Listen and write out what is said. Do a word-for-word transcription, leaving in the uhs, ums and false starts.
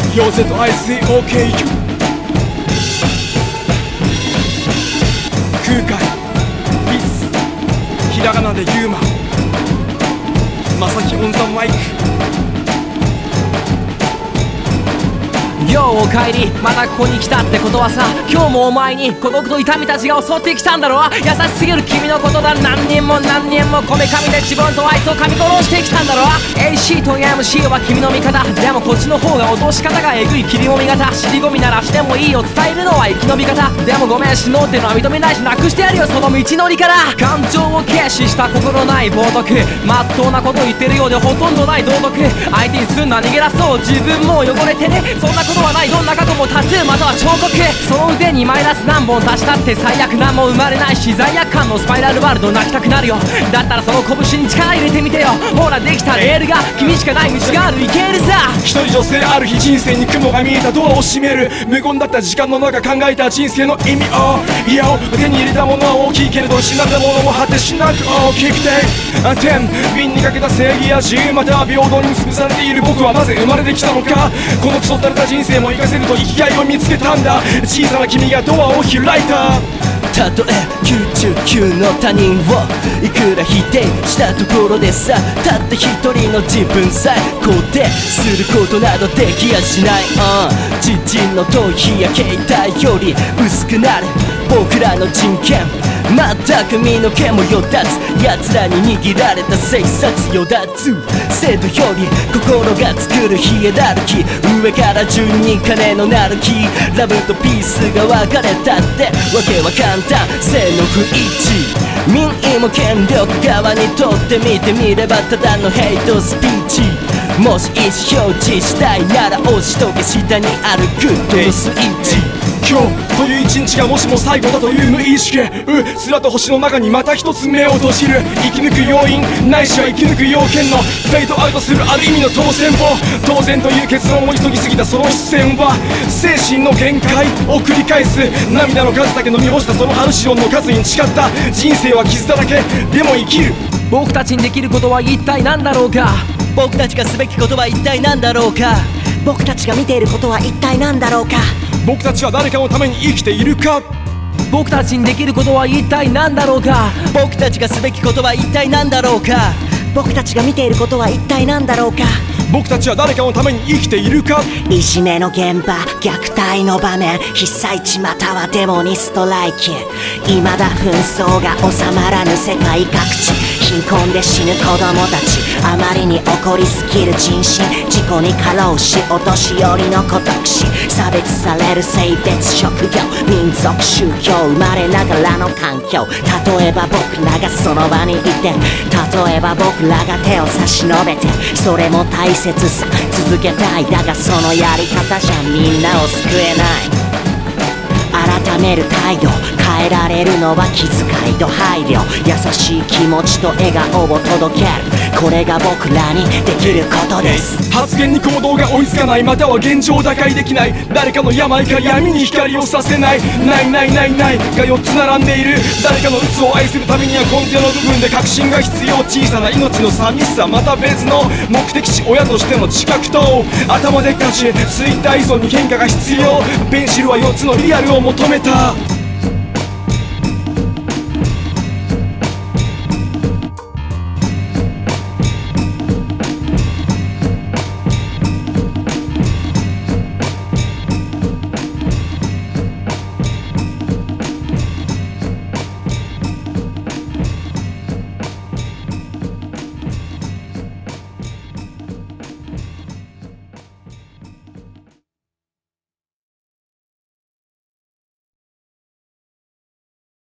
ヨーゼと アイスイーオーケー 空海ビスひらがなでユーマまさきオンザマイク。 ようおかえり、またここに来たってことはさ、今日もお前に孤独と痛みたちが襲ってきたんだろ。優しすぎる君のことだ。何人も何人もこめかみで自分とあいつを噛み殺してきたんだろ。 エーシー と エムシー は君の味方でもこっちの方が落とし方がえぐい。霧も味方、尻込みならしてもいいよ、伝えるのは生き延び方でもごめん、死のうってのは認めないし、なくしてやるよその道のりから。感情を軽視した心ない冒涜、まっとうなこと言ってるようでほとんどない道徳。相手にすんな逃げ出そう、自分も汚れてね。そんなことはない、どんな過去もタトゥーまたは彫刻。その腕にマイナス何本足したって最悪何も生まれないし、罪悪感のスパイラルワールド泣きたくなるよ。だったらその拳に力入れてみてよ。ほらできたレールが君しかない道がある、いけるさ。 一人女性ある日人生に雲が見えた、ドアを閉める。無言だった時間の中考えた人生の意味を。いや手に入れたものは大きいけれど失ったものも果てしなく大きくて、天秤にかけた正義や自由または平等に潰されている僕はなぜ生まれてきたのか。このクソったれた人生も生かせると生きがいを見つけたんだ。小さな君がドアを開いた。 たとえきゅうじゅうきゅうの他人をいくら否定したところでさ、たった一人の自分さえ肯定することなどできやしない、uh、自陣の逃避や携帯より薄くなる僕らの人権。まったく身の毛もよだつ奴らに握られた生殺よだつ。制度より心が作るヒエラルキー、上から順に金のなる木。ラブとピースが分かれたってわけは簡単、性の不一致。民意も権力側にとって見てみればただのヘイトスピーチ。もし意思表示したいなら押しとけ下にあるグッドのスイッチ。 今日という一日がもしも最後だという無意識、うっすらと星の中にまた一つ目を閉じる。生き抜く要因ないしは生き抜く要件のフェイドアウトするある意味の当選を。当然という結論を急ぎすぎたその視線は精神の限界を繰り返す。涙の数だけ飲み干したそのハルシオンの数に誓った。人生は傷だらけでも生きる。 僕たちにできることは一体何だろうか。 僕たちがすべきことは一体何だろうか。 僕たちが見ていることは一体何だろうか。 僕たちは誰かのために生きているか。 僕たちにできることは一体何だろうか。 僕たちがすべきことは一体何だろうか。 僕たちが見ていることは一体何だろうか。 僕たちは誰かのために生きているか。 いじめの現場、虐待の場面、被災地またはデモにストライキ。未だ紛争が収まらぬ世界各地、貧困で死ぬ子供たち。あまりに起こりすぎる人身事故に過労死、お年寄りの孤独死、差別される性別職業民族宗教、生まれながらの環境。例えば僕らがその場にいて、例えば僕らが手を差し伸べて、それも大切さ続けたい。だがそのやり方じゃみんなを救えない。改める態度、変えられるのは気遣いと配慮。優しい気持ちと笑顔を届ける、これが僕らにできることです。 発言に行動が追いつかない、または現状打開できない。誰かの病か闇に光をさせない。ないないないないがよっつ並んでいる。誰かの鬱を愛するためには根底の部分で確信が必要。小さな命の寂しさ、また別の目的地、親としての自覚と頭でっかち、ツイッター依存に変化が必要。ペンシルはよっつのリアルを求めた。